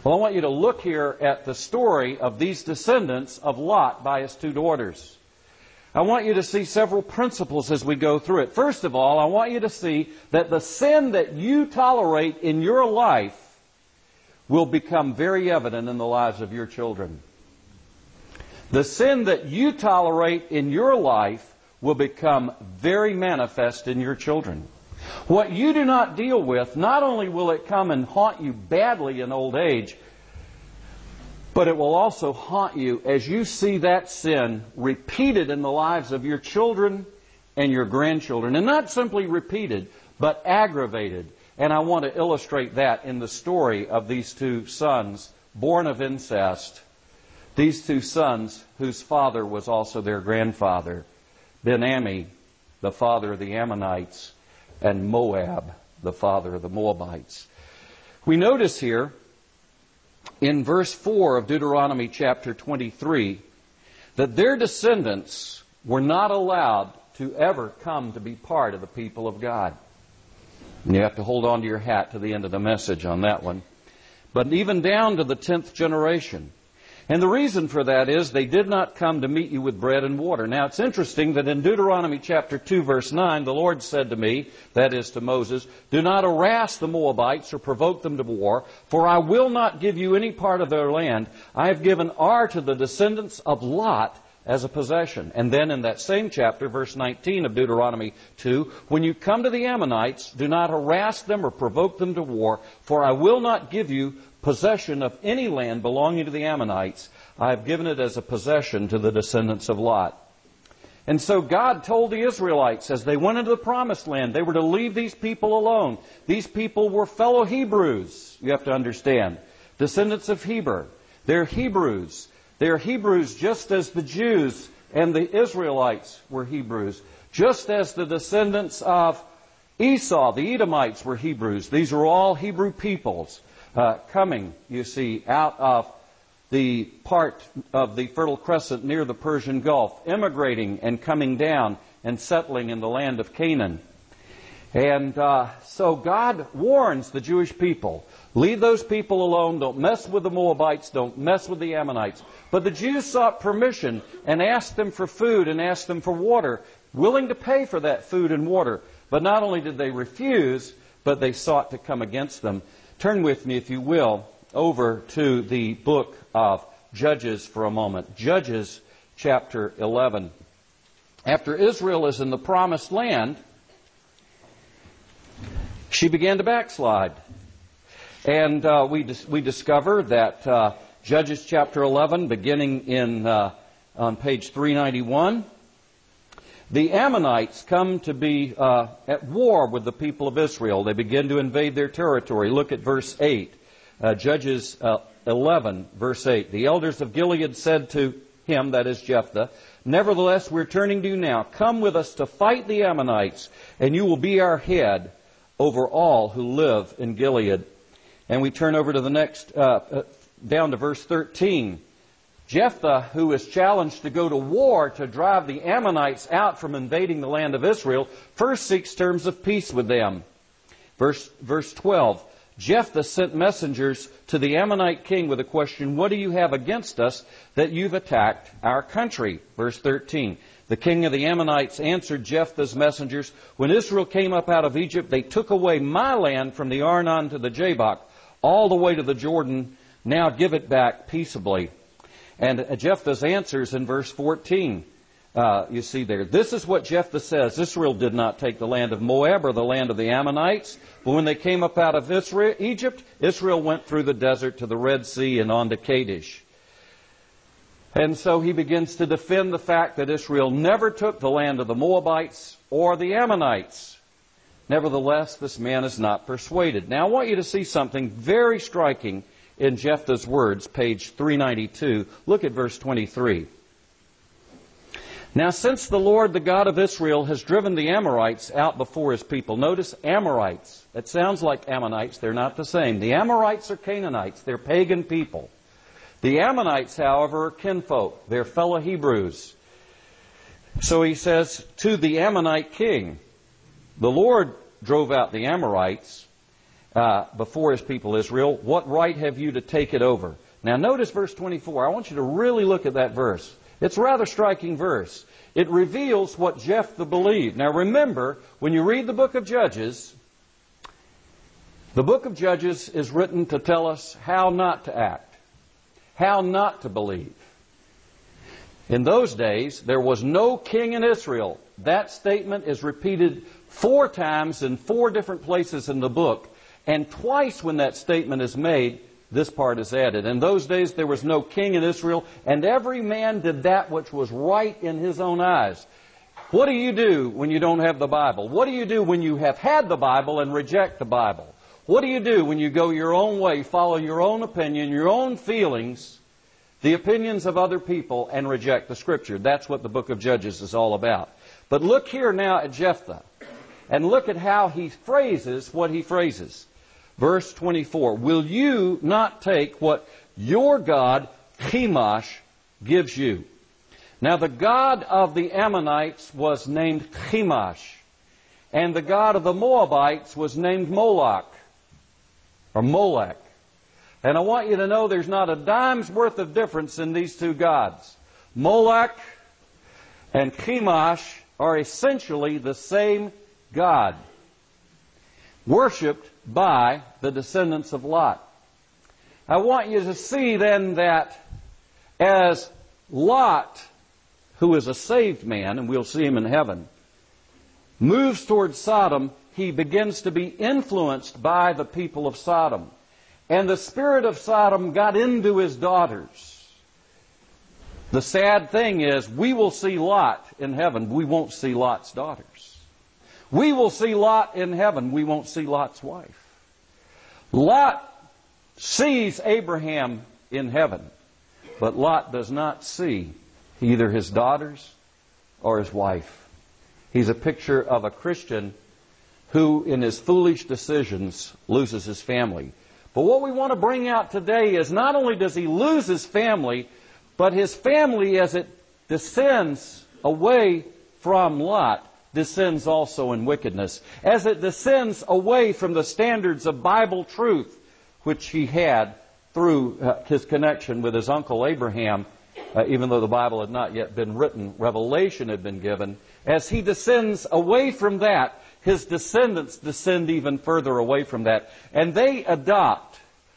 Well, I want you to look here at the story of these descendants of Lot by his two daughters. I want you to see several principles as we go through it. First of all, I want you to see that the sin that you tolerate in your life will become very evident in the lives of your children. The sin that you tolerate in your life will become very manifest in your children. What you do not deal with, not only will it come and haunt you badly in old age, but it will also haunt you as you see that sin repeated in the lives of your children and your grandchildren. And not simply repeated, but aggravated. And I want to illustrate that in the story of these two sons born of incest. These two sons whose father was also their grandfather. Ben-Ammi, the father of the Ammonites, and Moab, the father of the Moabites. We notice here in verse 4 of Deuteronomy chapter 23 that their descendants were not allowed to ever come to be part of the people of God. And you have to hold on to your hat to the end of the message on that one. But even down to the 10th generation. And the reason for that is they did not come to meet you with bread and water. Now it's interesting that in Deuteronomy chapter 2 verse 9, the Lord said to me, that is to Moses, "Do not harass the Moabites or provoke them to war, for I will not give you any part of their land. I have given Ar to the descendants of Lot as a possession." And then in that same chapter, verse 19 of Deuteronomy 2, "When you come to the Ammonites, do not harass them or provoke them to war, for I will not give you possession of any land belonging to the Ammonites. I have given it as a possession to the descendants of Lot." And so God told the Israelites as they went into the promised land, they were to leave these people alone. These people were fellow Hebrews, you have to understand. Descendants of Heber. They're Hebrews. They're Hebrews just as the Jews and the Israelites were Hebrews. Just as the descendants of Esau, the Edomites, were Hebrews. These are all Hebrew peoples. Coming, you see, out of the part of the Fertile Crescent near the Persian Gulf, immigrating and coming down and settling in the land of Canaan. And so God warns the Jewish people, leave those people alone, don't mess with the Moabites, don't mess with the Ammonites. But the Jews sought permission and asked them for food and asked them for water, willing to pay for that food and water. But not only did they refuse, but they sought to come against them. Turn with me, if you will, over to the book of Judges for a moment. Judges chapter 11. After Israel is in the promised land, she began to backslide. And we discover that Judges chapter 11, beginning on page 391, the Ammonites come to be at war with the people of Israel. They begin to invade their territory. Look at verse 8. Judges 11, verse 8. "The elders of Gilead said to him," that is Jephthah, "Nevertheless, we're turning to you now. Come with us to fight the Ammonites, and you will be our head over all who live in Gilead." And we turn over to the next, down to verse 13. Jephthah, who is challenged to go to war to drive the Ammonites out from invading the land of Israel, first seeks terms of peace with them. Verse 12, "Jephthah sent messengers to the Ammonite king with a question, 'What do you have against us that you've attacked our country?' Verse 13, "The king of the Ammonites answered Jephthah's messengers, 'When Israel came up out of Egypt, they took away my land from the Arnon to the Jabbok, all the way to the Jordan. Now give it back peaceably.'" And Jephthah's answers in verse 14, you see there. "This is what Jephthah says. Israel did not take the land of Moab or the land of the Ammonites. But when they came up out of Egypt, Israel went through the desert to the Red Sea and on to Kadesh." And so he begins to defend the fact that Israel never took the land of the Moabites or the Ammonites. Nevertheless, this man is not persuaded. Now I want you to see something very striking in Jephthah's words, page 392. Look at verse 23. "Now since the Lord, the God of Israel, has driven the Amorites out before his people." Notice Amorites. It sounds like Ammonites. They're not the same. The Amorites are Canaanites. They're pagan people. The Ammonites, however, are kinfolk. They're fellow Hebrews. So he says to the Ammonite king, "The Lord drove out the Amorites, before his people Israel. What right have you to take it over? Now notice verse 24. I want you to really look at that verse. It's a rather striking verse. It reveals what Jephthah believed. Now remember, when you read the book of Judges is written to tell us how not to act, how not to believe. In those days, there was no king in Israel. That statement is repeated 4 times in 4 different places in the book. And twice when that statement is made, this part is added. In those days, there was no king in Israel, and every man did that which was right in his own eyes. What do you do when you don't have the Bible? What do you do when you have had the Bible and reject the Bible? What do you do when you go your own way, follow your own opinion, your own feelings, the opinions of other people, and reject the Scripture? That's what the book of Judges is all about. But look here now at Jephthah, and look at how he phrases what he phrases. Verse 24, will you not take what your God, Chemosh, gives you? Now the god of the Ammonites was named Chemosh, and the god of the Moabites was named Moloch, or Molech. And I want you to know there's not a dime's worth of difference in these 2 gods. Molech and Chemosh are essentially the same God, worshipped by the descendants of Lot. I want you to see then that as Lot, who is a saved man, and we'll see him in heaven, moves towards Sodom, he begins to be influenced by the people of Sodom. And the spirit of Sodom got into his daughters. The sad thing is, we will see Lot in heaven. We won't see Lot's daughters. We will see Lot in heaven. We won't see Lot's wife. Lot sees Abraham in heaven, but Lot does not see either his daughters or his wife. He's a picture of a Christian who, in his foolish decisions, loses his family. But what we want to bring out today is not only does he lose his family, but his family, as it descends away from Lot, descends also in wickedness. As it descends away from the standards of Bible truth, which he had through his connection with his uncle Abraham, even though the Bible had not yet been written, revelation had been given. As he descends away from that, his descendants descend even further away from that. And they adopt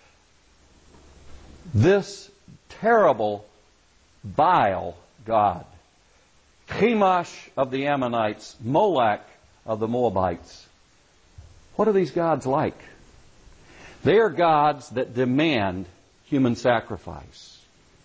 this terrible, vile God. Chemosh of the Ammonites, Molech of the Moabites. What are these gods like? They are gods that demand human sacrifice.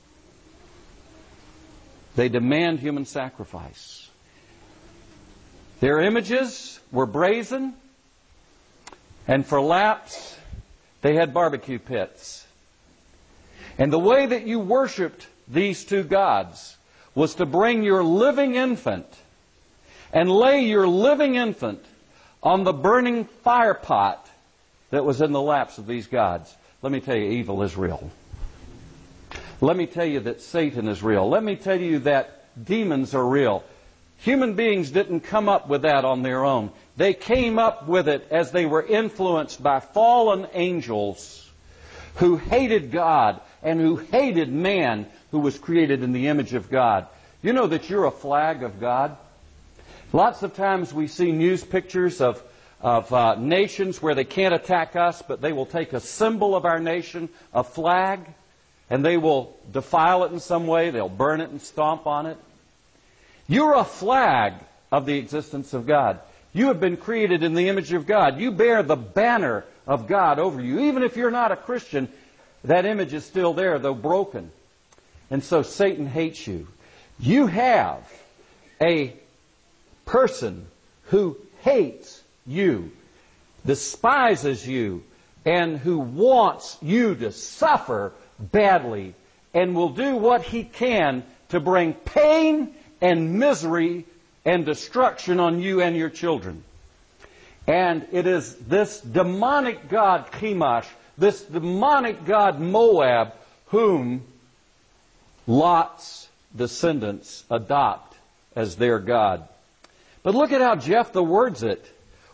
They demand human sacrifice. Their images were brazen, and for laps, they had barbecue pits. And the way that you worshipped these 2 gods was to bring your living infant and lay your living infant on the burning fire pot that was in the laps of these gods. Let me tell you, evil is real. Let me tell you that Satan is real. Let me tell you that demons are real. Human beings didn't come up with that on their own. They came up with it as they were influenced by fallen angels who hated God and who hated man who was created in the image of God. You know that you're a flag of God? Lots of times we see news pictures of nations where they can't attack us, but they will take a symbol of our nation, a flag, and they will defile it in some way. They'll burn it and stomp on it. You're a flag of the existence of God. You have been created in the image of God. You bear the banner of God over you. Even if you're not a Christian, that image is still there, though broken. And so Satan hates you. You have a person who hates you, despises you, and who wants you to suffer badly, and will do what he can to bring pain and misery and destruction on you and your children. And it is this demonic god Chemosh, this demonic god Moab, whom Lot's descendants adopt as their god. But look at how Jephthah words it.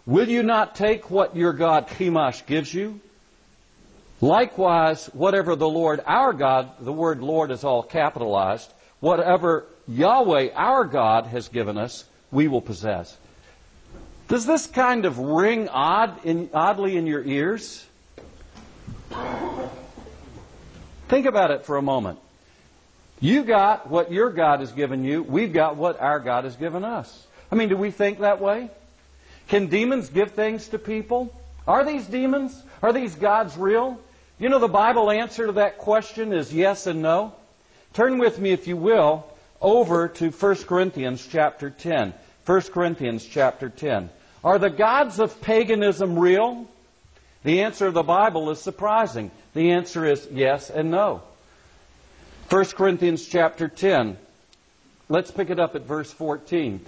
Will you not take what your God Chemosh gives you? Likewise, whatever the Lord our God, the word Lord is all capitalized, whatever Yahweh our God has given us, we will possess. Does this kind of ring oddly in your ears? Think about it for a moment. You got what your God has given you. We've got what our God has given us. I mean, do we think that way? Can demons give things to people? Are these demons? Are these gods real? You know, the Bible answer to that question is yes and no. Turn with me, if you will, over to 1 Corinthians chapter 10. 1 Corinthians chapter 10. Are the gods of paganism real? The answer of the Bible is surprising. The answer is yes and no. 1 Corinthians chapter 10. Let's pick it up at verse 14.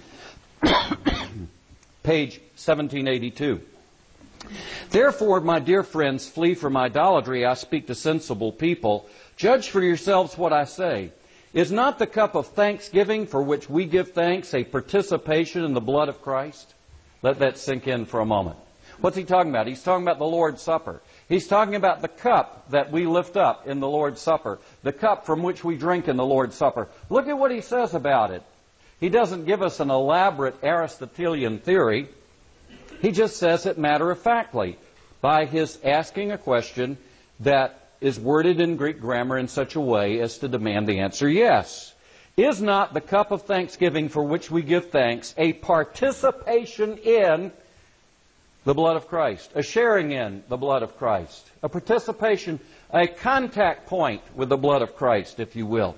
Page 1782. Therefore, my dear friends, flee from idolatry. I speak to sensible people. Judge for yourselves what I say. Is not the cup of thanksgiving for which we give thanks a participation in the blood of Christ? Let that sink in for a moment. What's he talking about? He's talking about the Lord's Supper. He's talking about the cup that we lift up in the Lord's Supper. The cup from which we drink in the Lord's Supper. Look at what he says about it. He doesn't give us an elaborate Aristotelian theory. He just says it matter-of-factly by his asking a question that is worded in Greek grammar in such a way as to demand the answer yes. Is not the cup of thanksgiving for which we give thanks a participation in the blood of Christ, a sharing in the blood of Christ, a participation, a contact point with the blood of Christ, if you will?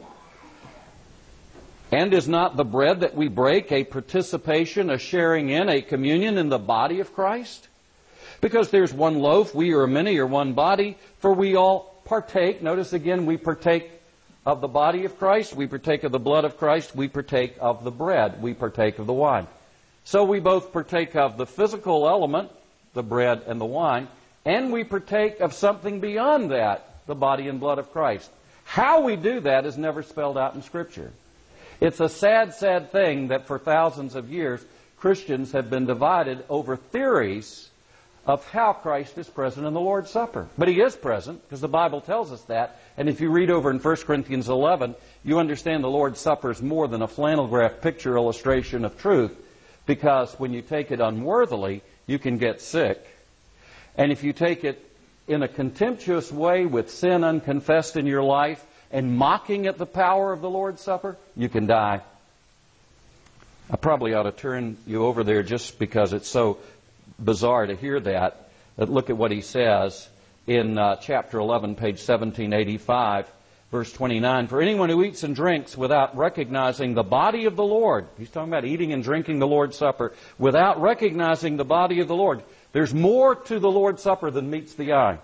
And is not the bread that we break a participation, a sharing in, a communion in the body of Christ? Because there's one loaf, we are many, or one body, for we all partake. Notice again, we partake of the body of Christ, we partake of the blood of Christ, we partake of the bread, we partake of the wine. So we both partake of the physical element, the bread and the wine, and we partake of something beyond that, the body and blood of Christ. How we do that is never spelled out in Scripture. It's a sad, sad thing that for thousands of years, Christians have been divided over theories of how Christ is present in the Lord's Supper. But He is present, because the Bible tells us that. And if you read over in 1 Corinthians 11, you understand the Lord's Supper is more than a flannel graph picture illustration of truth, because when you take it unworthily, you can get sick. And if you take it in a contemptuous way with sin unconfessed in your life, and mocking at the power of the Lord's Supper, you can die. I probably ought to turn you over there just because it's so bizarre to hear that. But look at what he says in chapter 11, page 1785, verse 29. For anyone who eats and drinks without recognizing the body of the Lord, he's talking about eating and drinking the Lord's Supper, without recognizing the body of the Lord. There's more to the Lord's Supper than meets the eye.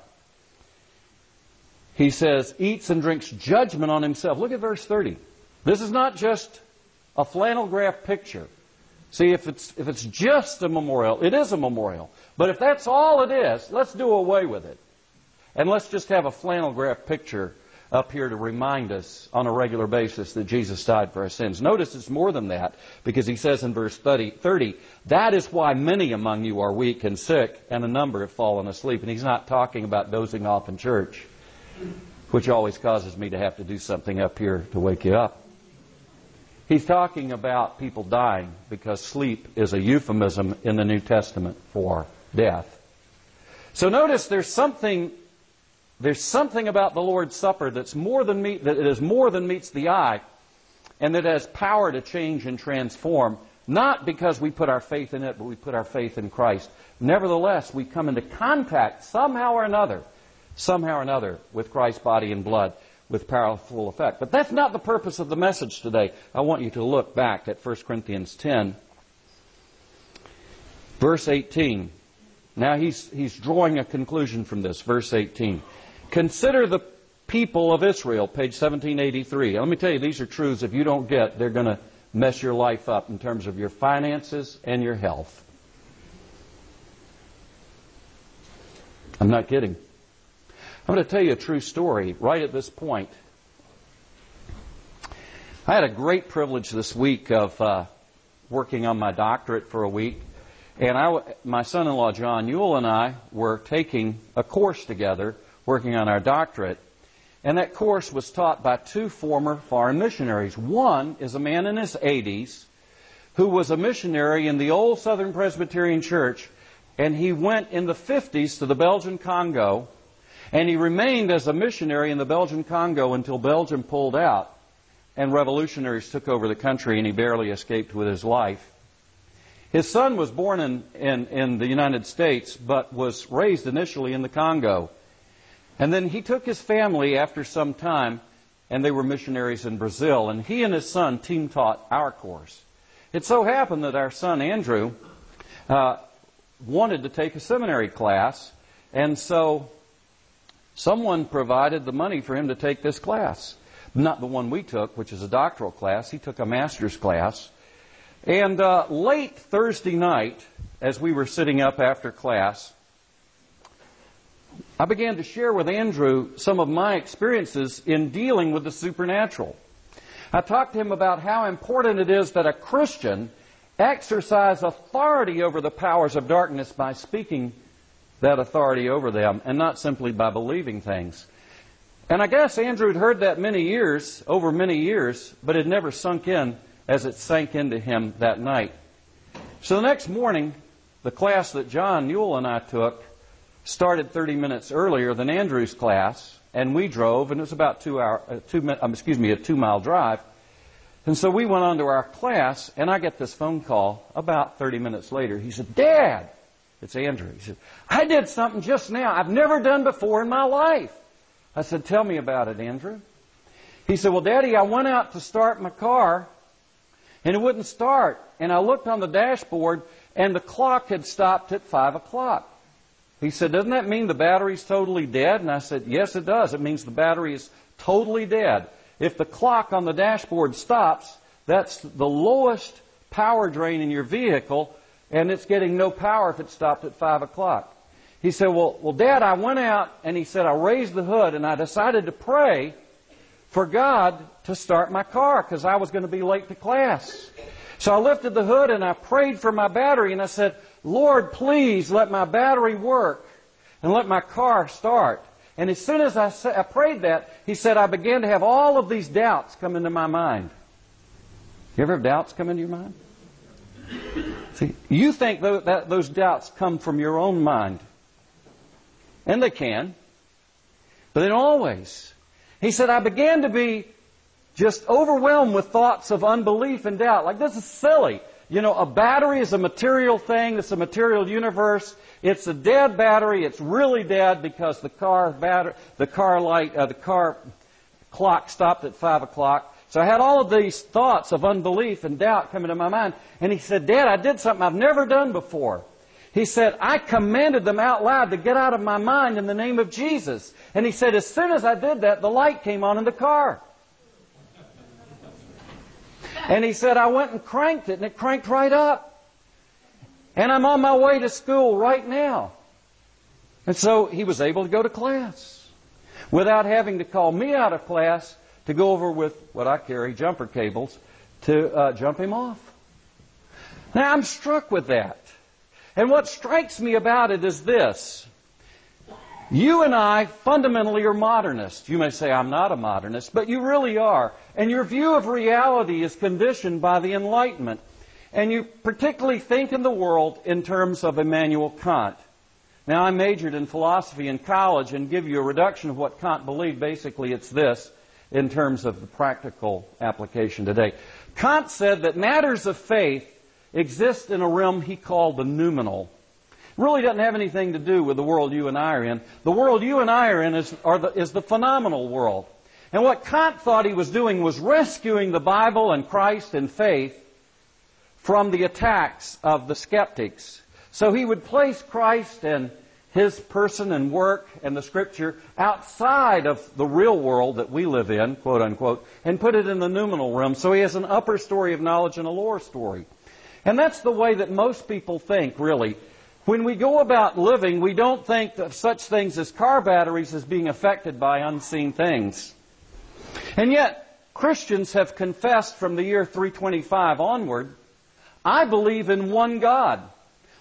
He says, eats and drinks judgment on himself. Look at verse 30. This is not just a flannel graph picture. See, if it's just a memorial, it is a memorial. But if that's all it is, let's do away with it. And let's just have a flannel graph picture up here to remind us on a regular basis that Jesus died for our sins. Notice it's more than that, because he says in verse 30, that is why many among you are weak and sick, and a number have fallen asleep. And he's not talking about dozing off in church, which always causes me to have to do something up here to wake you up. He's talking about people dying, because sleep is a euphemism in the New Testament for death. So notice there's something about the Lord's Supper that is more than meets the eye, and that has power to change and transform, not because we put our faith in it, but we put our faith in Christ. Nevertheless, we come into contact somehow or another with Christ's body and blood with powerful effect. But that's not the purpose of the message today. I want you to look back at 1 Corinthians 10, verse 18. Now he's drawing a conclusion from this, verse 18. Consider the people of Israel, page 1783. Let me tell you, these are truths if you don't get, they're going to mess your life up in terms of your finances and your health. I'm not kidding. I'm going to tell you a true story right at this point. I had a great privilege this week of working on my doctorate for a week. And my son-in-law John Newell and I were taking a course together, working on our doctorate. And that course was taught by two former foreign missionaries. One is a man in his 80s who was a missionary in the old Southern Presbyterian Church, and he went in the 50s to the Belgian Congo, and he remained as a missionary in the Belgian Congo until Belgium pulled out and revolutionaries took over the country, and he barely escaped with his life. His son was born in the United States, but was raised initially in the Congo. And then he took his family after some time, and they were missionaries in Brazil. And he and his son team taught our course. It so happened that our son Andrew wanted to take a seminary class, and so someone provided the money for him to take this class. Not the one we took, which is a doctoral class. He took a master's class. And late Thursday night, as we were sitting up after class, I began to share with Andrew some of my experiences in dealing with the supernatural. I talked to him about how important it is that a Christian exercise authority over the powers of darkness by speaking that authority over them and not simply by believing things. And I guess Andrew had heard that over many years, but it never sunk in as it sank into him that night. So the next morning, the class that John Newell and I took started 30 minutes earlier than Andrew's class, and we drove, and it was about a 2-mile drive. And so we went on to our class, and I get this phone call about 30 minutes later. He said, "Dad," it's Andrew. He said, "I did something just now I've never done before in my life." I said, "Tell me about it, Andrew." He said, "Well, Daddy, I went out to start my car, and it wouldn't start. And I looked on the dashboard, and the clock had stopped at 5 o'clock. He said, "Doesn't that mean the battery's totally dead?" And I said, "Yes, it does. It means the battery is totally dead. If the clock on the dashboard stops, that's the lowest power drain in your vehicle, and it's getting no power if it stopped at 5 o'clock. He said, well, Dad, I went out, and he said, I raised the hood, and I decided to pray for God to start my car because I was going to be late to class. So I lifted the hood, and I prayed for my battery, and I said, Lord, please let my battery work and let my car start. And as soon as I prayed that, he said, I began to have all of these doubts come into my mind. You ever have doubts come into your mind? See, you think that those doubts come from your own mind. And they can. But they don't always. He said, I began to be just overwhelmed with thoughts of unbelief and doubt. Like, this is silly. You know, a battery is a material thing. It's a material universe. It's a dead battery. It's really dead because the car clock stopped at 5 o'clock. So I had all of these thoughts of unbelief and doubt come into my mind. And he said, Dad, I did something I've never done before. He said, I commanded them out loud to get out of my mind in the name of Jesus. And he said, as soon as I did that, the light came on in the car. And he said, I went and cranked it, and it cranked right up. And I'm on my way to school right now. And so he was able to go to class without having to call me out of class to go over with what I carry, jumper cables, to jump him off. Now, I'm struck with that. And what strikes me about it is this. You and I fundamentally are modernists. You may say, I'm not a modernist, but you really are. And your view of reality is conditioned by the Enlightenment. And you particularly think in the world in terms of Immanuel Kant. Now, I majored in philosophy in college and give you a reduction of what Kant believed. Basically, it's this in terms of the practical application today. Kant said that matters of faith exist in a realm he called the noumenal. It really doesn't have anything to do with the world you and I are in. The world you and I are in is the phenomenal world. And what Kant thought he was doing was rescuing the Bible and Christ and faith from the attacks of the skeptics. So he would place Christ and His person and work and the Scripture outside of the real world that we live in, quote unquote, and put it in the noumenal realm. So he has an upper story of knowledge and a lower story. And that's the way that most people think, really. When we go about living, we don't think of such things as car batteries as being affected by unseen things. And yet, Christians have confessed from the year 325 onward, I believe in one God,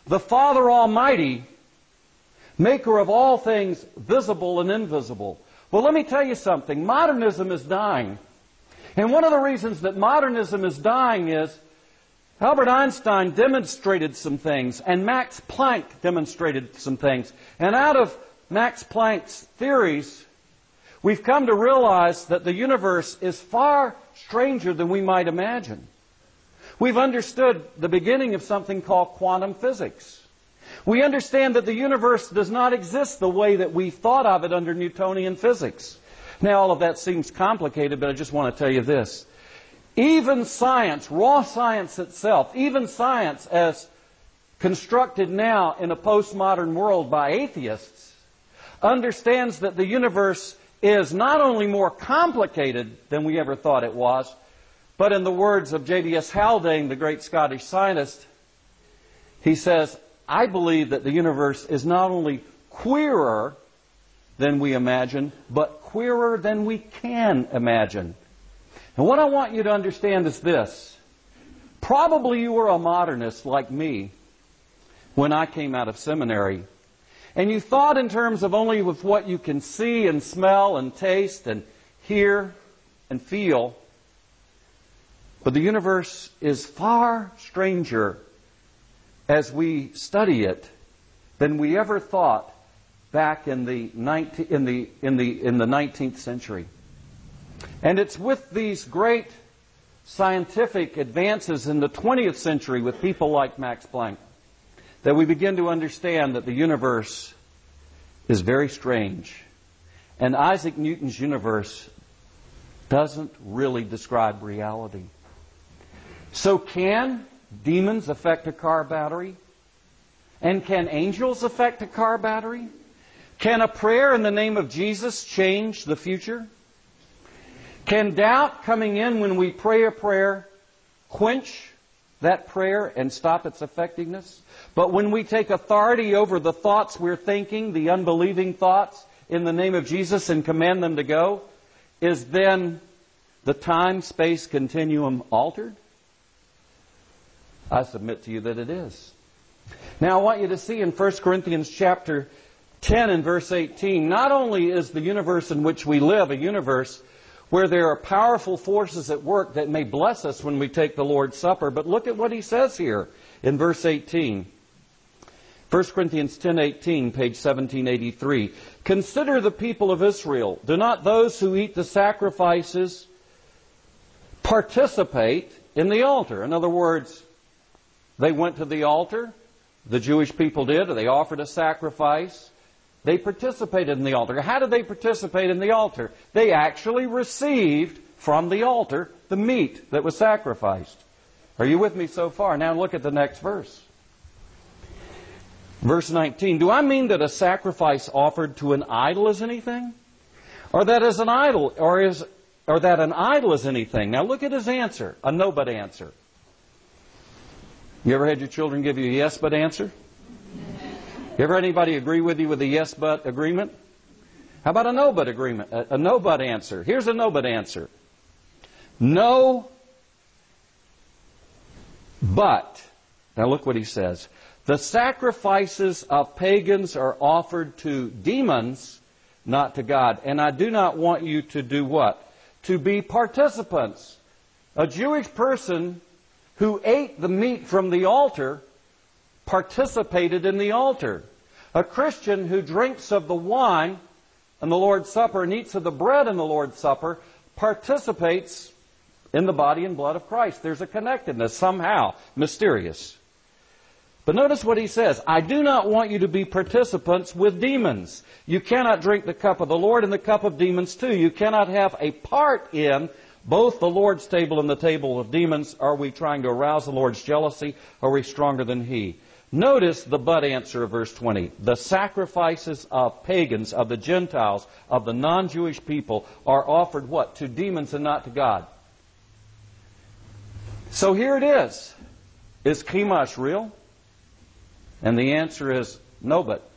the Father Almighty, maker of all things visible and invisible. Well, let me tell you something. Modernism is dying. And one of the reasons that modernism is dying is Albert Einstein demonstrated some things, and Max Planck demonstrated some things. And out of Max Planck's theories, we've come to realize that the universe is far stranger than we might imagine. We've understood the beginning of something called quantum physics. We understand that the universe does not exist the way that we thought of it under Newtonian physics. Now, all of that seems complicated, but I just want to tell you this. Even science, raw science itself, even science as constructed now in a postmodern world by atheists, understands that the universe is not only more complicated than we ever thought it was, but in the words of J.B.S. Haldane, the great Scottish scientist, he says, I believe that the universe is not only queerer than we imagine, but queerer than we can imagine. And what I want you to understand is this. Probably you were a modernist like me when I came out of seminary. And you thought in terms of only with what you can see and smell and taste and hear and feel. But the universe is far stranger as we study it than we ever thought back in the 19th century. And it's with these great scientific advances in the 20th century with people like Max Planck that we begin to understand that the universe is very strange. And Isaac Newton's universe doesn't really describe reality. So can demons affect a car battery? And can angels affect a car battery? Can a prayer in the name of Jesus change the future? Can doubt coming in when we pray a prayer quench that prayer and stop its effectiveness? But when we take authority over the thoughts we're thinking, the unbelieving thoughts, in the name of Jesus and command them to go, is then the time-space continuum altered? I submit to you that it is. Now I want you to see in 1 Corinthians chapter 10 and verse 18, not only is the universe in which we live a universe where there are powerful forces at work that may bless us when we take the Lord's Supper, but look at what he says here in verse 18. 1 Corinthians 10:18, page 1783. Consider the people of Israel. Do not those who eat the sacrifices participate in the altar? In other words, they went to the altar. The Jewish people did. They offered a sacrifice. They participated in the altar. How did they participate in the altar? They actually received from the altar the meat that was sacrificed. Are you with me so far? Now look at the next verse. Verse 19. Do I mean that a sacrifice offered to an idol is anything? Or that as an idol, or that an idol is anything? Now look at his answer. A no but answer. You ever had your children give you a yes but answer? You ever had anybody agree with you with a yes but agreement? How about a no but agreement? A no but answer. Here's a no but answer. No, but. Now look what he says. The sacrifices of pagans are offered to demons, not to God. And I do not want you to do what? To be participants. A Jewish person who ate the meat from the altar participated in the altar. A Christian who drinks of the wine in the Lord's Supper and eats of the bread in the Lord's Supper participates in the body and blood of Christ. There's a connectedness somehow, mysterious. But notice what he says. I do not want you to be participants with demons. You cannot drink the cup of the Lord and the cup of demons too. You cannot have a part in both the Lord's table and the table of demons. Are we trying to arouse the Lord's jealousy? Are we stronger than He? Notice the but answer of verse 20. The sacrifices of pagans, of the Gentiles, of the non-Jewish people are offered what? To demons and not to God. So here it is. Is Chemosh real? And the answer is no but.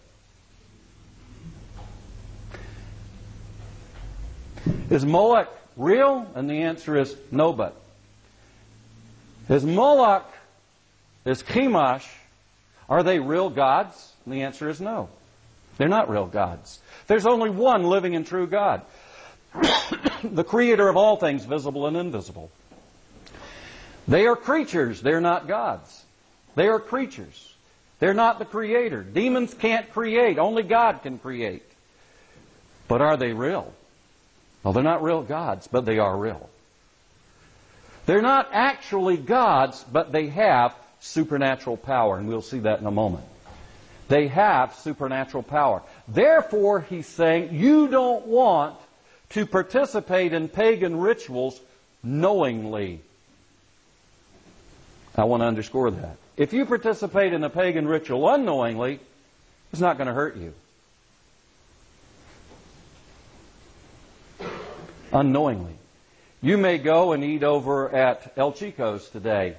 Is Moloch real? And the answer is no but. Is Moloch, is Chemosh Are they real gods? And the answer is no. They're not real gods. There's only one living and true God, the creator of all things, visible and invisible. They are creatures. They're not gods. They are creatures. They're not the creator. Demons can't create. Only God can create. But are they real? Well, they're not real gods, but they are real. They're not actually gods, but they have supernatural power, and we'll see that in a moment. They have supernatural power. Therefore, he's saying, you don't want to participate in pagan rituals knowingly. I want to underscore that. If you participate in a pagan ritual unknowingly, it's not going to hurt you. Unknowingly. You may go and eat over at El Chico's today,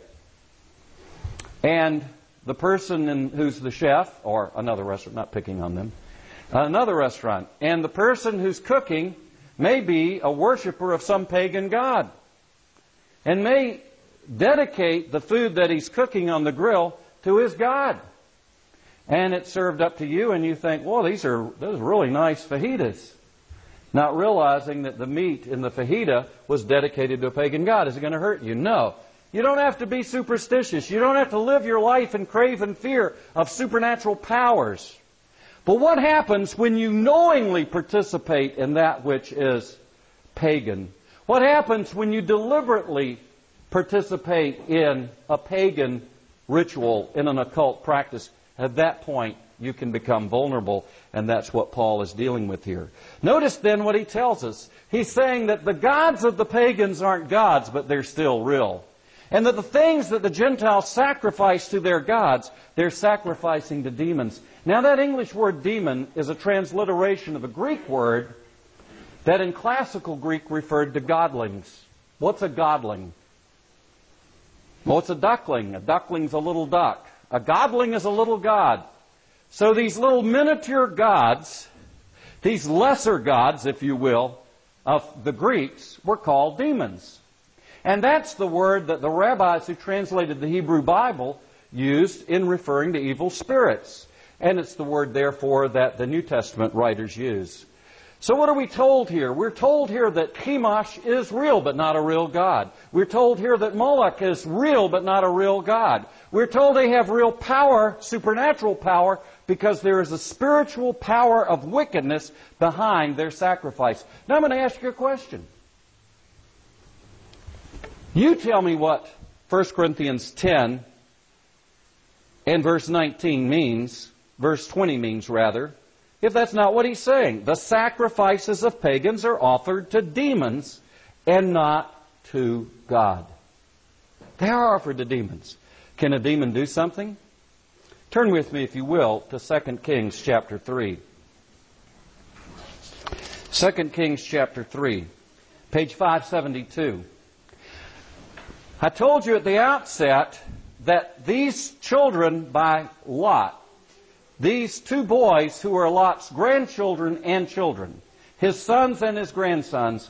and the person who's the chef, or another restaurant, not picking on them, another restaurant, and the person who's cooking may be a worshiper of some pagan god, and may dedicate the food that he's cooking on the grill to his god. And it's served up to you, and you think, well, those are really nice fajitas. Not realizing that the meat in the fajita was dedicated to a pagan god. Is it going to hurt you? No. You don't have to be superstitious. You don't have to live your life in craven fear of supernatural powers. But what happens when you knowingly participate in that which is pagan? What happens when you deliberately participate in a pagan ritual, in an occult practice? At that point, you can become vulnerable, and that's what Paul is dealing with here. Notice then what he tells us. He's saying that the gods of the pagans aren't gods, but they're still real. And that the things that the Gentiles sacrifice to their gods, they're sacrificing to demons. Now that English word demon is a transliteration of a Greek word that in classical Greek referred to godlings. What's a godling? Well, it's a duckling. A duckling's a little duck. A godling is a little god. So these little miniature gods, these lesser gods, if you will, of the Greeks were called demons. And that's the word that the rabbis who translated the Hebrew Bible used in referring to evil spirits. And it's the word, therefore, that the New Testament writers use. So what are we told here? We're told here that Chemosh is real, but not a real god. We're told here that Moloch is real, but not a real god. We're told they have real power, supernatural power, because there is a spiritual power of wickedness behind their sacrifice. Now I'm going to ask you a question. You tell me what 1 Corinthians 10 and verse 19 means, verse 20 means rather, if that's not what he's saying. The sacrifices of pagans are offered to demons and not to God. They are offered to demons. Can a demon do something? Turn with me, if you will, to 2 Kings chapter 3. 2 Kings chapter 3, page 572. I told you at the outset that these children by Lot, these two boys who were Lot's grandchildren and children, his sons and his grandsons,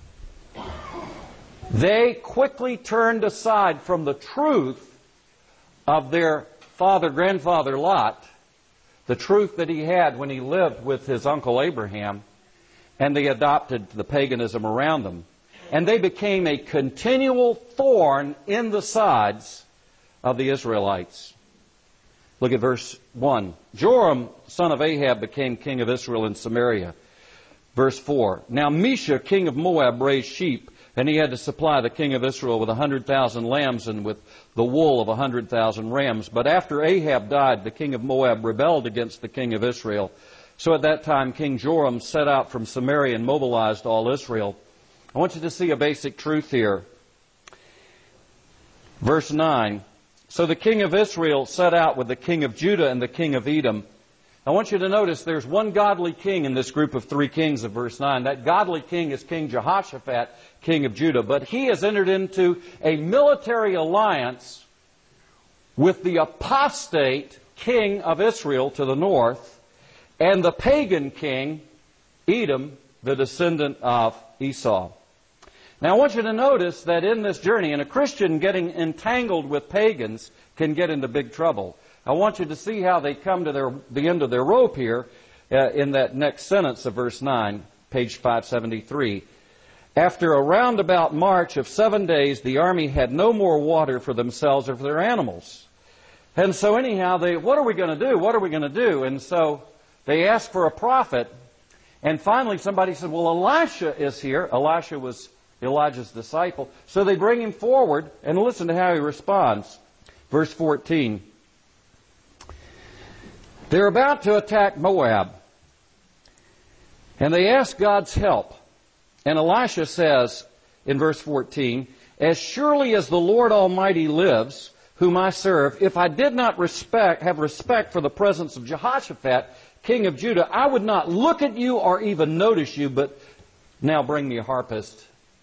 they quickly turned aside from the truth of their grandfather Lot, the truth that he had when he lived with his uncle Abraham, and they adopted the paganism around them. And they became a continual thorn in the sides of the Israelites. Look at verse 1. Joram, son of Ahab, became king of Israel in Samaria. Verse 4. Now Mesha, king of Moab, raised sheep, and he had to supply the king of Israel with 100,000 lambs and with the wool of 100,000 rams. But after Ahab died, the king of Moab rebelled against the king of Israel. So at that time, King Joram set out from Samaria and mobilized all Israel. I want you to see a basic truth here. Verse 9. So the king of Israel set out with the king of Judah and the king of Edom. I want you to notice there's one godly king in this group of three kings of verse 9. That godly king is King Jehoshaphat, king of Judah. But he has entered into a military alliance with the apostate king of Israel to the north and the pagan king, Edom, the descendant of Esau. Now I want you to notice that in this journey, and a Christian getting entangled with pagans can get into big trouble. I want you to see how they come to the end of their rope here in that next sentence of verse 9, page 573. After a roundabout march of 7 days, the army had no more water for themselves or for their animals. And so anyhow, what are we going to do? What are we going to do? And so they asked for a prophet. And finally somebody said, well, Elisha is here. Elisha was Elijah's disciple. So they bring him forward, and listen to how he responds. Verse 14. They're about to attack Moab. And they ask God's help. And Elisha says in verse 14, as surely as the Lord Almighty lives, whom I serve, if I did not have respect for the presence of Jehoshaphat, king of Judah, I would not look at you or even notice you, but now bring me a harpist.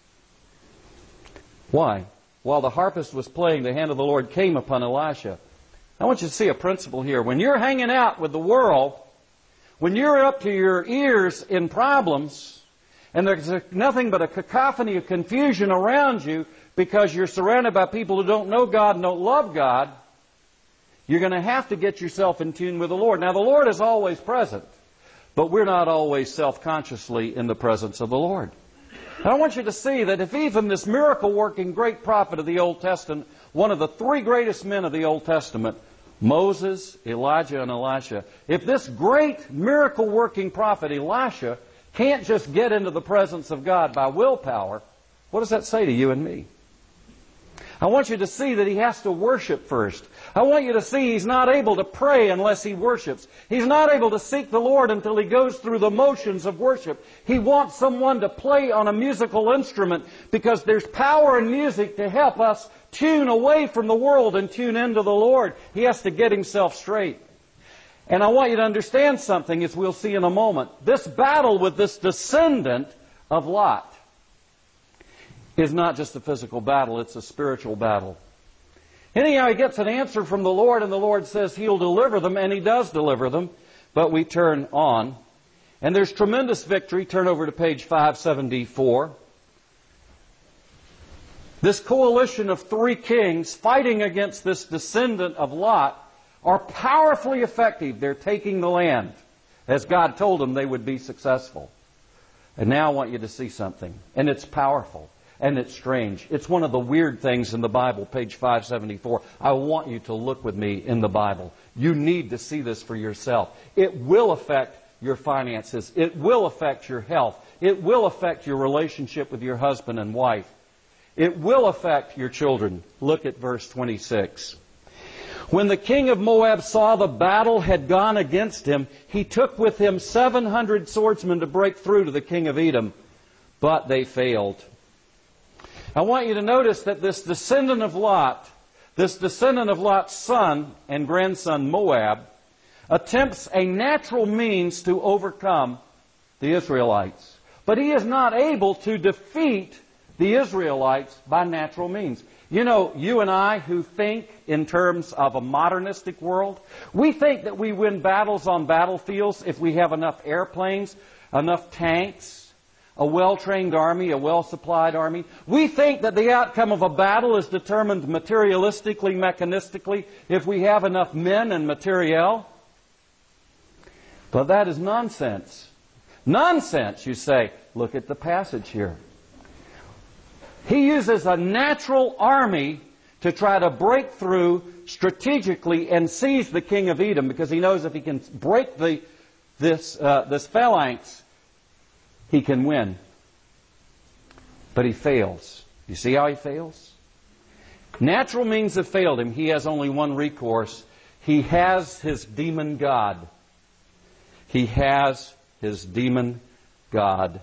Why? While the harpist was playing, the hand of the Lord came upon Elisha. I want you to see a principle here. When you're hanging out with the world, when you're up to your ears in problems, and there's nothing but a cacophony of confusion around you because you're surrounded by people who don't know God and don't love God, you're going to have to get yourself in tune with the Lord. Now, the Lord is always present, but we're not always self-consciously in the presence of the Lord. And I want you to see that if even this miracle-working great prophet of the Old Testament, one of the three greatest men of the Old Testament, Moses, Elijah, and Elisha, if this great miracle-working prophet, Elisha, can't just get into the presence of God by willpower, what does that say to you and me? I want you to see that he has to worship first. I want you to see he's not able to pray unless he worships. He's not able to seek the Lord until he goes through the motions of worship. He wants someone to play on a musical instrument because there's power in music to help us tune away from the world and tune into the Lord. He has to get himself straight. And I want you to understand something, as we'll see in a moment. This battle with this descendant of Lot is not just a physical battle, it's a spiritual battle. Anyhow, he gets an answer from the Lord, and the Lord says he'll deliver them, and he does deliver them. But we turn on, and there's tremendous victory. Turn over to page 574. This coalition of three kings fighting against this descendant of Lot are powerfully effective. They're taking the land. As God told them they would be successful. And now I want you to see something. And it's powerful. And it's strange. It's one of the weird things in the Bible, page 574. I want you to look with me in the Bible. You need to see this for yourself. It will affect your finances. It will affect your health. It will affect your relationship with your husband and wife. It will affect your children. Look at verse 26. When the king of Moab saw the battle had gone against him, he took with him 700 swordsmen to break through to the king of Edom, but they failed. I want you to notice that this descendant of Lot's son and grandson Moab, attempts a natural means to overcome the Israelites. But he is not able to defeat the Israelites by natural means. You know, you and I who think in terms of a modernistic world, we think that we win battles on battlefields if we have enough airplanes, enough tanks, a well-trained army, a well-supplied army. We think that the outcome of a battle is determined materialistically, mechanistically, if we have enough men and materiel. But that is nonsense. Nonsense, you say. Look at the passage here. He uses a natural army to try to break through strategically and seize the king of Edom, because he knows if he can break this phalanx, he can win. But he fails. You see how he fails? Natural means have failed him. He has only one recourse. He has his demon god. He has his demon god,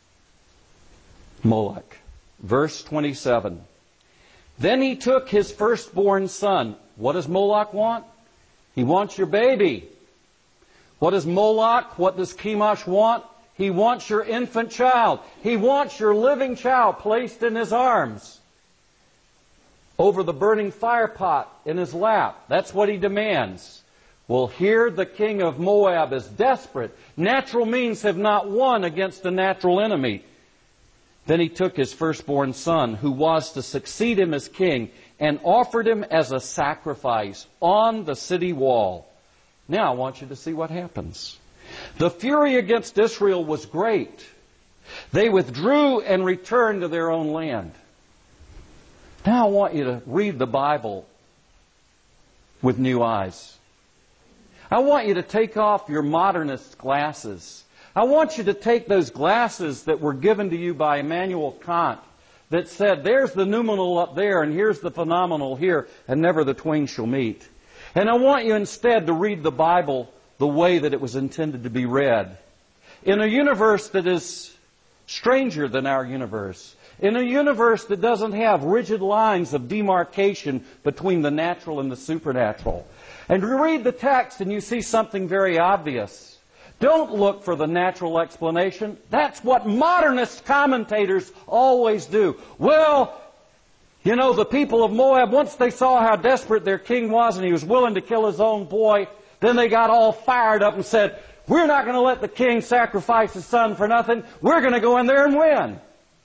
Moloch. Verse 27. Then he took his firstborn son. What does Moloch want? He wants your baby. What does Moloch, what does Chemosh want? He wants your infant child. He wants your living child placed in his arms over the burning fire pot in his lap. That's what he demands. Well, here the king of Moab is desperate. Natural means have not won against a natural enemy. Then he took his firstborn son, who was to succeed him as king, and offered him as a sacrifice on the city wall. Now I want you to see what happens. The fury against Israel was great. They withdrew and returned to their own land. Now I want you to read the Bible with new eyes. I want you to take off your modernist glasses. I want you to take those glasses that were given to you by Immanuel Kant that said, there's the noumenal up there and here's the phenomenal here, and never the twain shall meet. And I want you instead to read the Bible the way that it was intended to be read. In a universe that is stranger than our universe. In a universe that doesn't have rigid lines of demarcation between the natural and the supernatural. And you read the text and you see something very obvious. Don't look for the natural explanation. That's what modernist commentators always do. Well, you know, the people of Moab, once they saw how desperate their king was and he was willing to kill his own boy, then they got all fired up and said, we're not going to let the king sacrifice his son for nothing. We're going to go in there and win.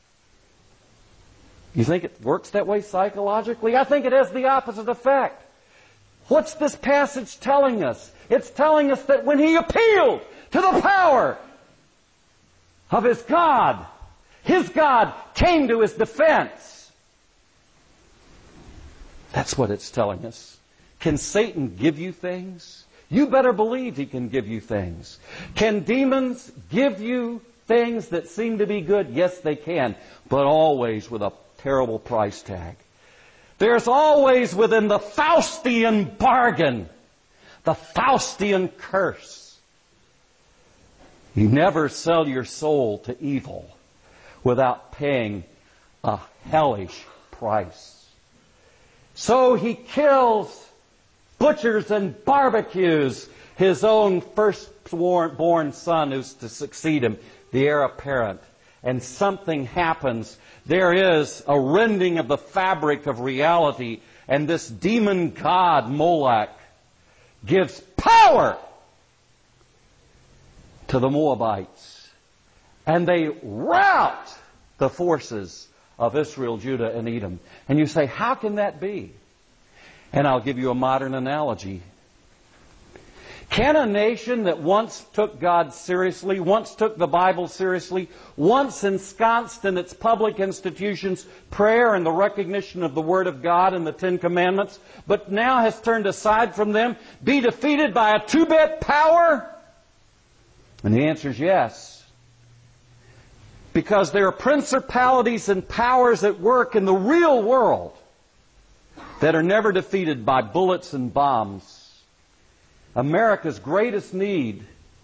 You think it works that way psychologically? I think it has the opposite effect. What's this passage telling us? It's telling us that when he appealed to the power of his God came to his defense. That's what it's telling us. Can Satan give you things? You better believe he can give you things. Can demons give you things that seem to be good? Yes, they can, but always with a terrible price tag. There's always within the Faustian bargain, the Faustian curse. You never sell your soul to evil without paying a hellish price. So he kills, butchers and barbecues his own firstborn son who's to succeed him, the heir apparent. And something happens. There is a rending of the fabric of reality, and this demon god, Molech, gives power to the Moabites. And they rout the forces of Israel, Judah, and Edom. And you say, how can that be? And I'll give you a modern analogy. Can a nation that once took God seriously, once took the Bible seriously, once ensconced in its public institutions prayer and the recognition of the Word of God and the Ten Commandments, but now has turned aside from them, be defeated by a two-bit power? And the answer is yes. Because there are principalities and powers at work in the real world that are never defeated by bullets and bombs. America's greatest need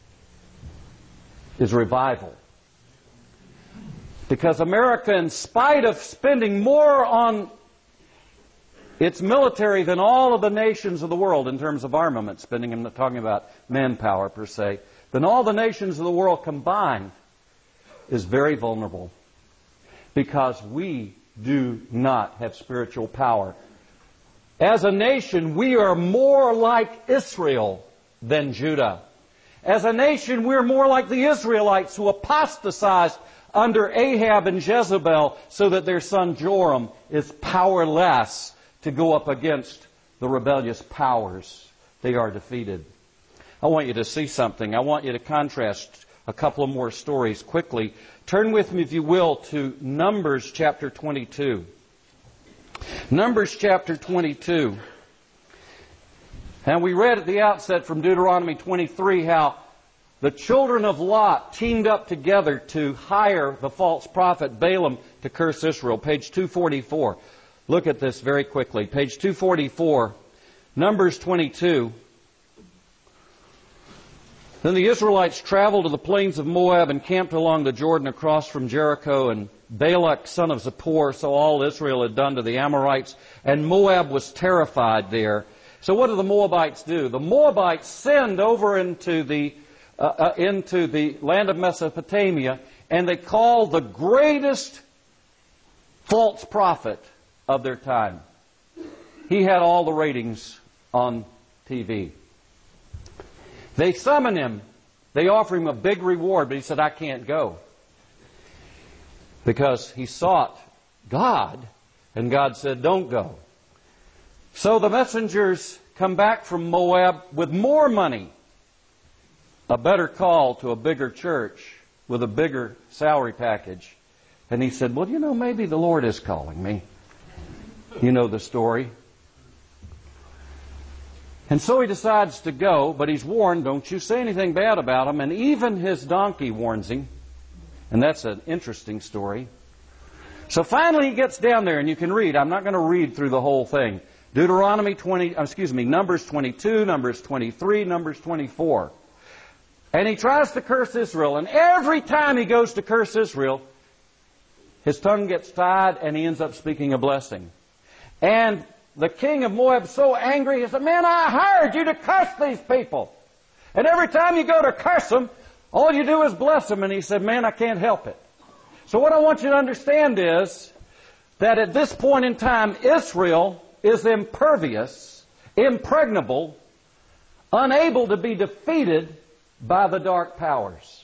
is revival. Because America, in spite of spending more on its military than all of the nations of the world in terms of armament spending, I'm not talking about manpower per se, than all the nations of the world combined, is very vulnerable. Because we do not have spiritual power. As a nation, we are more like Israel than Judah. As a nation, we're more like the Israelites who apostatized under Ahab and Jezebel so that their son Joram is powerless to go up against the rebellious powers. They are defeated. I want you to see something. I want you to contrast a couple of more stories quickly. Turn with me, if you will, to Numbers chapter 22. Numbers chapter 22. And we read at the outset from Deuteronomy 23 how the children of Lot teamed up together to hire the false prophet Balaam to curse Israel. Page 244. Look at this very quickly. Page 244, Numbers 22. Then the Israelites traveled to the plains of Moab and camped along the Jordan across from Jericho, and Balak, son of Zippor, saw all Israel had done to the Amorites, and Moab was terrified there. So what do the Moabites do? The Moabites send over into the land of Mesopotamia, and they call the greatest false prophet of their time. He had all the ratings on TV. They summon him. They offer him a big reward, but he said, I can't go. Because he sought God, and God said, don't go. So the messengers come back from Moab with more money, a better call to a bigger church with a bigger salary package. And he said, well, maybe the Lord is calling me. You know the story. And so he decides to go, but he's warned, don't you say anything bad about him. And even his donkey warns him. And that's an interesting story. So finally he gets down there, and you can read. I'm not going to read through the whole thing. Numbers 22, Numbers 23, Numbers 24. And he tries to curse Israel. And every time he goes to curse Israel, his tongue gets tied and he ends up speaking a blessing. And the king of Moab is so angry, he said, man, I hired you to curse these people. And every time you go to curse them, all you do is bless them. And he said, man, I can't help it. So what I want you to understand is that at this point in time, Israel is impervious, impregnable, unable to be defeated by the dark powers.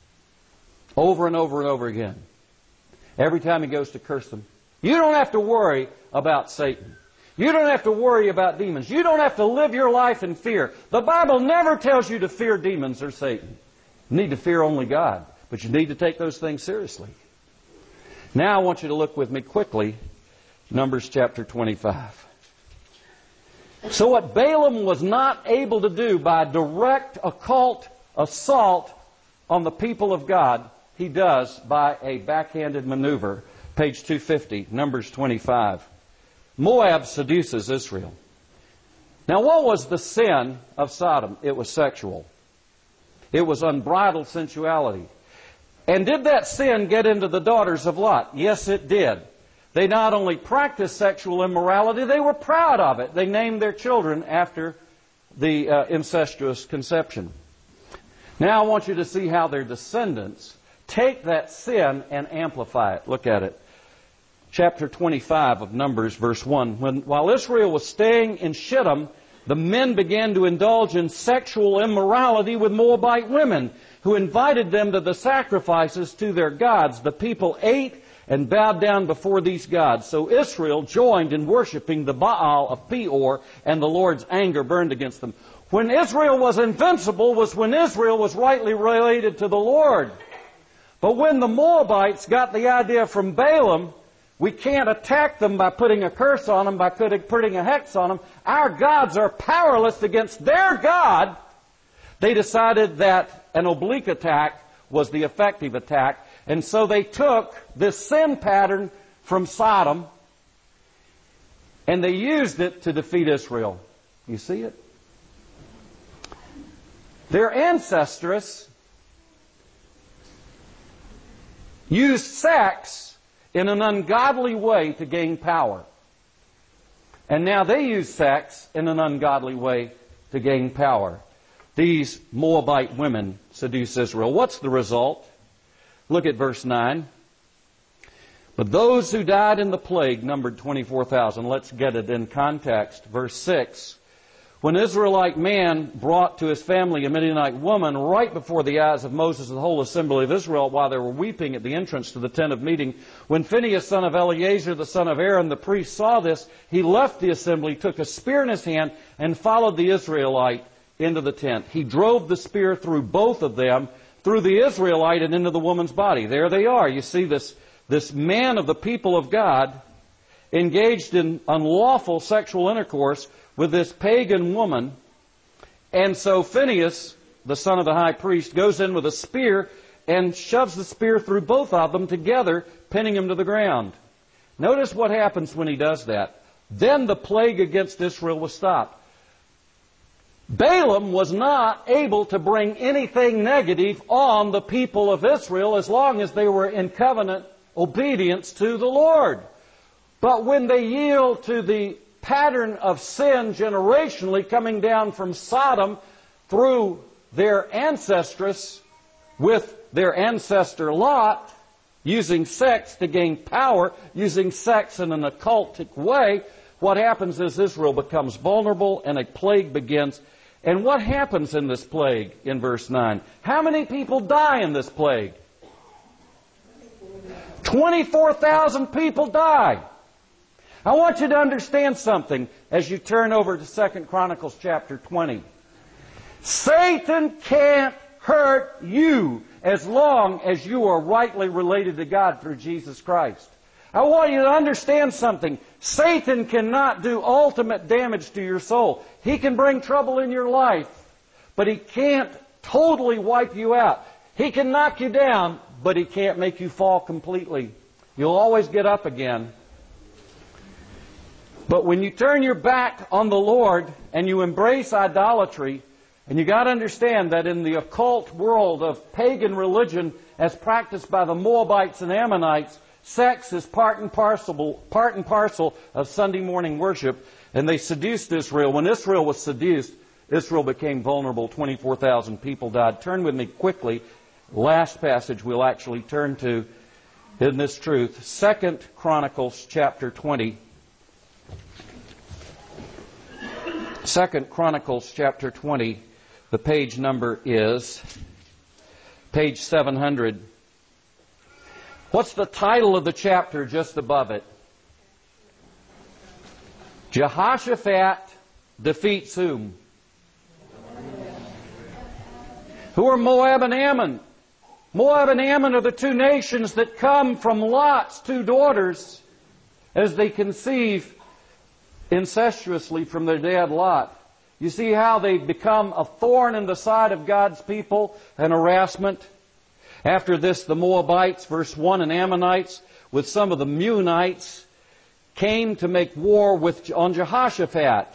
Over and over and over again. Every time he goes to curse them. You don't have to worry about Satan. You don't have to worry about demons. You don't have to live your life in fear. The Bible never tells you to fear demons or Satan. You need to fear only God. But you need to take those things seriously. Now I want you to look with me quickly, Numbers chapter 25. So what Balaam was not able to do by direct occult assault on the people of God, he does by a backhanded maneuver. Page 250, Numbers 25. Moab seduces Israel. Now what was the sin of Sodom? It was sexual. It was unbridled sensuality. And did that sin get into the daughters of Lot? Yes, it did. They not only practiced sexual immorality, they were proud of it. They named their children after the incestuous conception. Now I want you to see how their descendants take that sin and amplify it. Look at it. Chapter 25 of Numbers, verse 1. While Israel was staying in Shittim, the men began to indulge in sexual immorality with Moabite women, who invited them to the sacrifices to their gods. The people ate and bowed down before these gods. So Israel joined in worshiping the Baal of Peor, and the Lord's anger burned against them. When Israel was invincible was when Israel was rightly related to the Lord. But when the Moabites got the idea from Balaam, we can't attack them by putting a curse on them, by putting a hex on them. Our gods are powerless against their God. They decided that an oblique attack was the effective attack. And so they took this sin pattern from Sodom and they used it to defeat Israel. You see it? Their ancestors used sex in an ungodly way to gain power. And now they use sex in an ungodly way to gain power. These Moabite women seduce Israel. What's the result? Look at verse 9. But those who died in the plague numbered 24,000. Let's get it in context. Verse 6. When an Israelite man brought to his family a Midianite woman right before the eyes of Moses and the whole assembly of Israel while they were weeping at the entrance to the tent of meeting, when Phinehas, son of Eleazar, the son of Aaron, the priest, saw this, he left the assembly, took a spear in his hand, and followed the Israelite into the tent. He drove the spear through both of them, through the Israelite and into the woman's body. There they are. You see this man of the people of God engaged in unlawful sexual intercourse with this pagan woman. And so Phinehas, the son of the high priest, goes in with a spear and shoves the spear through both of them together, pinning them to the ground. Notice what happens when he does that. Then the plague against Israel was stopped. Balaam was not able to bring anything negative on the people of Israel as long as they were in covenant obedience to the Lord. But when they yield to the pattern of sin generationally coming down from Sodom through their ancestress with their ancestor Lot, using sex to gain power, using sex in an occultic way, what happens is Israel becomes vulnerable and a plague begins. And what happens in this plague in verse 9? How many people die in this plague? 24,000 people die. I want you to understand something as you turn over to 2 Chronicles chapter 20. Satan can't hurt you as long as you are rightly related to God through Jesus Christ. I want you to understand something. Satan cannot do ultimate damage to your soul. He can bring trouble in your life, but he can't totally wipe you out. He can knock you down, but he can't make you fall completely. You'll always get up again. But when you turn your back on the Lord and you embrace idolatry, and you got to understand that in the occult world of pagan religion as practiced by the Moabites and Ammonites, sex is part and parcel of Sunday morning worship, and they seduced Israel. When Israel was seduced, Israel became vulnerable. 24,000 people died. Turn with me quickly. Last passage we'll actually turn to in this truth. 2 Chronicles chapter 20. 2 Chronicles chapter 20. The page number is page 700. What's the title of the chapter just above it? Jehoshaphat defeats whom? Who are Moab and Ammon? Moab and Ammon are the two nations that come from Lot's two daughters as they conceive incestuously from their dad Lot. You see how they become a thorn in the side of God's people, an harassment? After this, the Moabites, verse 1, and Ammonites, with some of the Meunites, came to make war on Jehoshaphat.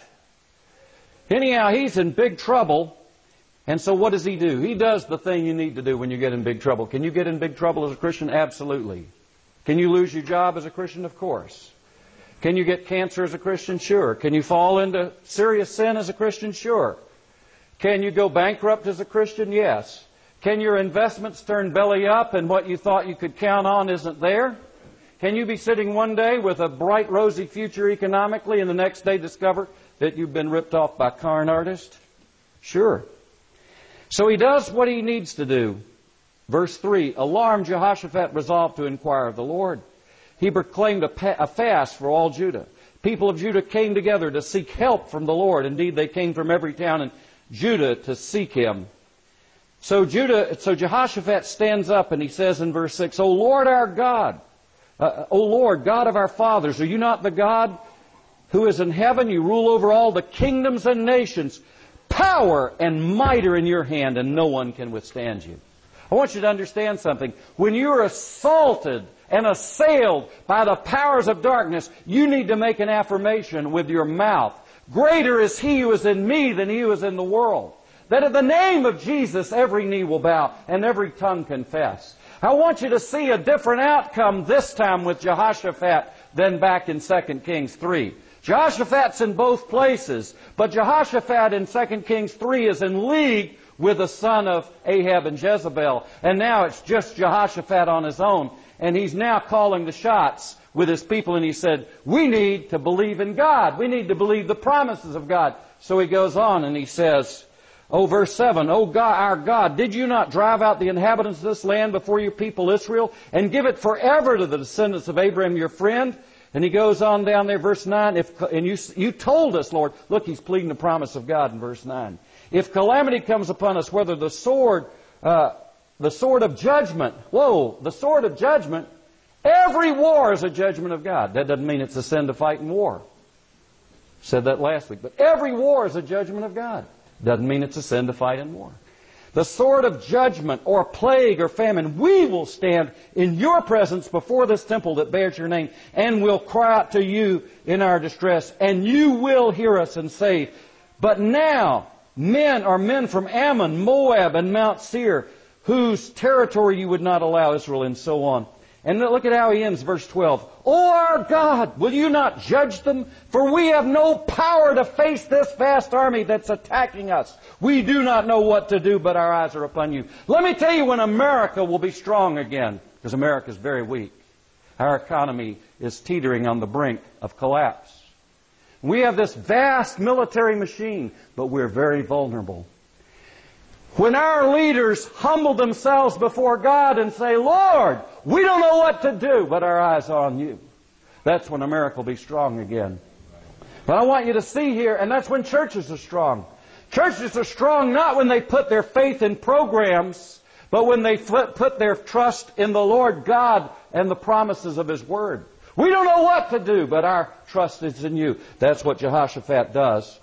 Anyhow, he's in big trouble. And so what does he do? He does the thing you need to do when you get in big trouble. Can you get in big trouble as a Christian? Absolutely. Can you lose your job as a Christian? Of course. Can you get cancer as a Christian? Sure. Can you fall into serious sin as a Christian? Sure. Can you go bankrupt as a Christian? Yes. Can your investments turn belly up and what you thought you could count on isn't there? Can you be sitting one day with a bright, rosy future economically and the next day discover that you've been ripped off by a con artist? Sure. So he does what he needs to do. Verse 3, alarmed, Jehoshaphat resolved to inquire of the Lord. He proclaimed a fast for all Judah. People of Judah came together to seek help from the Lord. Indeed, they came from every town in Judah to seek him. So Jehoshaphat stands up and he says in verse 6, O Lord our God, O Lord, God of our fathers, are you not the God who is in heaven? You rule over all the kingdoms and nations. Power and might are in your hand, and no one can withstand you. I want you to understand something. When you're assaulted and assailed by the powers of darkness, you need to make an affirmation with your mouth. Greater is He who is in me than he who is in the world. That at the name of Jesus, every knee will bow and every tongue confess. I want you to see a different outcome this time with Jehoshaphat than back in 2 Kings 3. Jehoshaphat's in both places, but Jehoshaphat in 2 Kings 3 is in league with the son of Ahab and Jezebel. And now it's just Jehoshaphat on his own. And he's now calling the shots with his people. And he said, we need to believe in God. We need to believe the promises of God. So he goes on and he says, verse 7, O God, our God, did you not drive out the inhabitants of this land before your people Israel and give it forever to the descendants of Abraham your friend? And he goes on down there, verse 9, you told us, Lord, look, he's pleading the promise of God in verse 9. If calamity comes upon us, whether the sword of judgment, the sword of judgment, every war is a judgment of God. That doesn't mean it's a sin to fight in war. Said that last week. But every war is a judgment of God. Doesn't mean it's a sin to fight in war. The sword of judgment or plague or famine, we will stand in your presence before this temple that bears your name and will cry out to you in our distress, and you will hear us and save. But now, men from Ammon, Moab, and Mount Seir, whose territory you would not allow Israel, and so on. And look at how he ends, verse 12. O our God, will you not judge them? For we have no power to face this vast army that's attacking us. We do not know what to do, but our eyes are upon you. Let me tell you when America will be strong again, because America is very weak. Our economy is teetering on the brink of collapse. We have this vast military machine, but we're very vulnerable. When our leaders humble themselves before God and say, Lord, we don't know what to do, but our eyes are on you. That's when America will be strong again. But I want you to see here, and that's when churches are strong. Churches are strong not when they put their faith in programs, but when they put their trust in the Lord God and the promises of His Word. We don't know what to do, but our trust is in You. That's what Jehoshaphat does.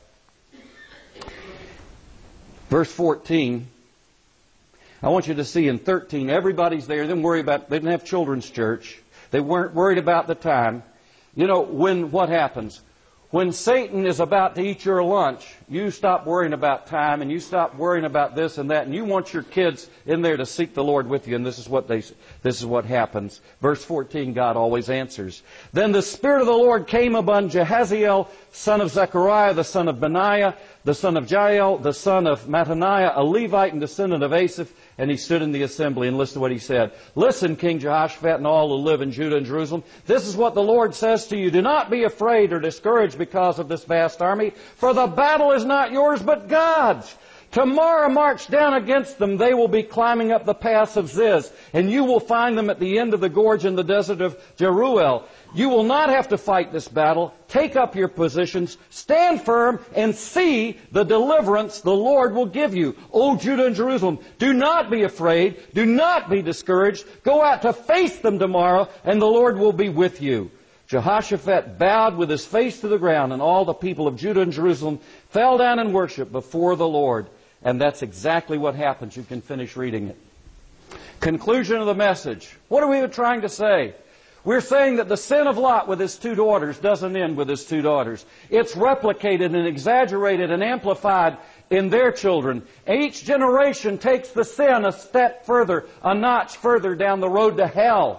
Verse 14. I want you to see in 13, everybody's there. They didn't have children's church. They weren't worried about the time. You know, what happens? When Satan is about to eat your lunch, you stop worrying about time and you stop worrying about this and that, and you want your kids in there to seek the Lord with you, and this is what happens. Verse 14, God always answers. Then the Spirit of the Lord came upon Jehaziel, son of Zechariah, the son of Benaiah, the son of Jael, the son of Mattaniah, a Levite and descendant of Asaph, and he stood in the assembly and listened to what he said. Listen, King Jehoshaphat and all who live in Judah and Jerusalem. This is what the Lord says to you. Do not be afraid or discouraged because of this vast army, for the battle is not yours but God's. Tomorrow march down against them. They will be climbing up the pass of Ziz, and you will find them at the end of the gorge in the desert of Jeruel. You will not have to fight this battle. Take up your positions, stand firm, and see the deliverance the Lord will give you. O Judah and Jerusalem, do not be afraid. Do not be discouraged. Go out to face them tomorrow, and the Lord will be with you. Jehoshaphat bowed with his face to the ground, and all the people of Judah and Jerusalem fell down and worshiped before the Lord. And that's exactly what happens. You can finish reading it. Conclusion of the message. What are we trying to say? We're saying that the sin of Lot with his two daughters doesn't end with his two daughters. It's replicated and exaggerated and amplified in their children. Each generation takes the sin a step further, a notch further down the road to hell.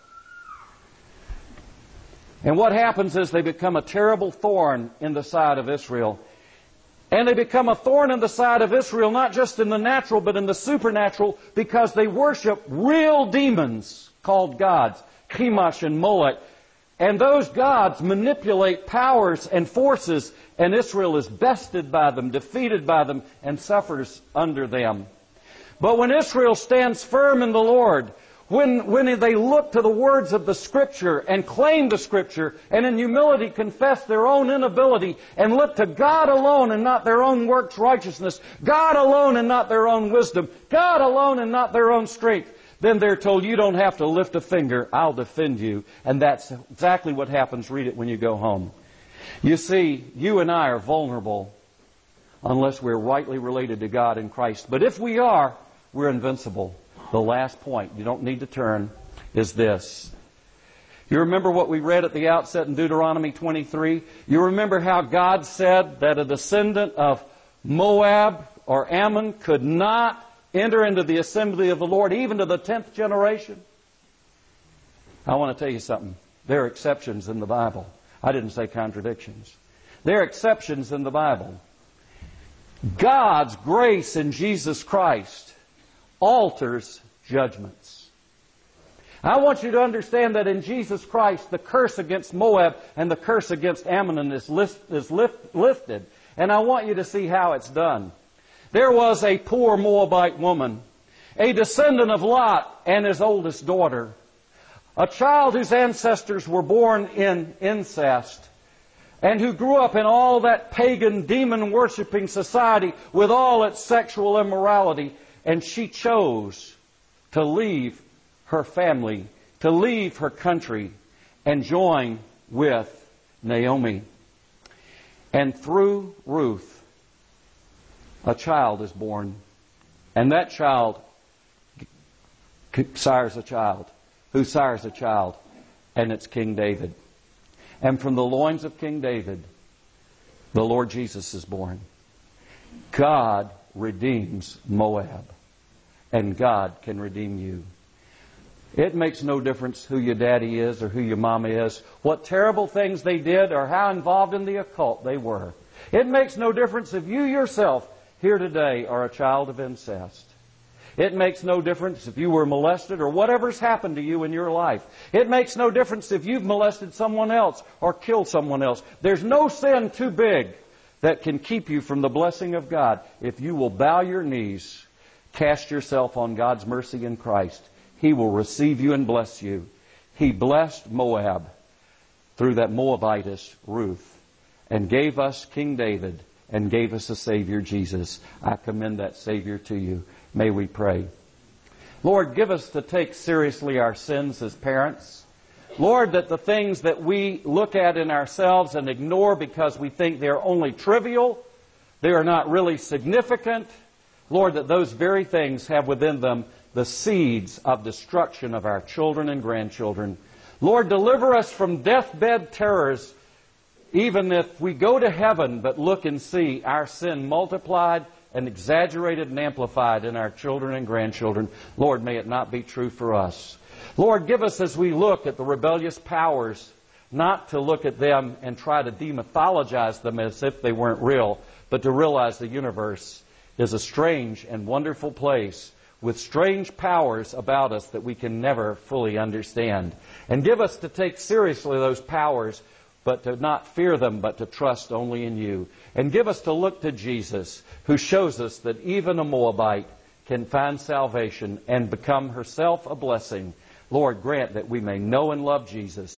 And what happens is they become a terrible thorn in the side of Israel. And they become a thorn in the side of Israel, not just in the natural, but in the supernatural, because they worship real demons called gods, Chemosh and Molech. And those gods manipulate powers and forces, and Israel is bested by them, defeated by them, and suffers under them. But when Israel stands firm in the Lord, when they look to the words of the Scripture and claim the Scripture and in humility confess their own inability and look to God alone and not their own works righteousness, God alone and not their own wisdom, God alone and not their own strength, then they're told, you don't have to lift a finger, I'll defend you. And that's exactly what happens. Read it when you go home. You see, you and I are vulnerable unless we're rightly related to God in Christ. But if we are, we're invincible. The last point, you don't need to turn, is this. You remember what we read at the outset in Deuteronomy 23? You remember how God said that a descendant of Moab or Ammon could not enter into the assembly of the Lord, even to the 10th generation? I want to tell you something. There are exceptions in the Bible. I didn't say contradictions. There are exceptions in the Bible. God's grace in Jesus Christ alters judgments. I want you to understand that in Jesus Christ, the curse against Moab and the curse against Ammon is lifted. And I want you to see how it's done. There was a poor Moabite woman, a descendant of Lot and his oldest daughter, a child whose ancestors were born in incest, and who grew up in all that pagan, demon-worshipping society with all its sexual immorality. And she chose to leave her family, to leave her country, and join with Naomi. And through Ruth, a child is born. And that child sires a child, who sires a child, and it's King David. And from the loins of King David, the Lord Jesus is born. God redeems Moab. And God can redeem you. It makes no difference who your daddy is or who your mama is, what terrible things they did or how involved in the occult they were. It makes no difference if you yourself here today are a child of incest. It makes no difference if you were molested or whatever's happened to you in your life. It makes no difference if you've molested someone else or killed someone else. There's no sin too big that can keep you from the blessing of God if you will bow your knees. Cast yourself on God's mercy in Christ. He will receive you and bless you. He blessed Moab. through that Moabitess, Ruth, and gave us King David and gave us a Savior, Jesus. I commend that Savior to you. May we pray. Lord, give us to take seriously our sins as parents. Lord, that the things that we look at in ourselves and ignore because we think they're only trivial, they are not really significant, Lord, that those very things have within them the seeds of destruction of our children and grandchildren. Lord, deliver us from deathbed terrors, even if we go to heaven but look and see our sin multiplied and exaggerated and amplified in our children and grandchildren. Lord, may it not be true for us. Lord, give us, as we look at the rebellious powers, not to look at them and try to demythologize them as if they weren't real, but to realize the universe is a strange and wonderful place with strange powers about us that we can never fully understand. And give us to take seriously those powers, but to not fear them, but to trust only in you. And give us to look to Jesus, who shows us that even a Moabite can find salvation and become herself a blessing. Lord, grant that we may know and love Jesus.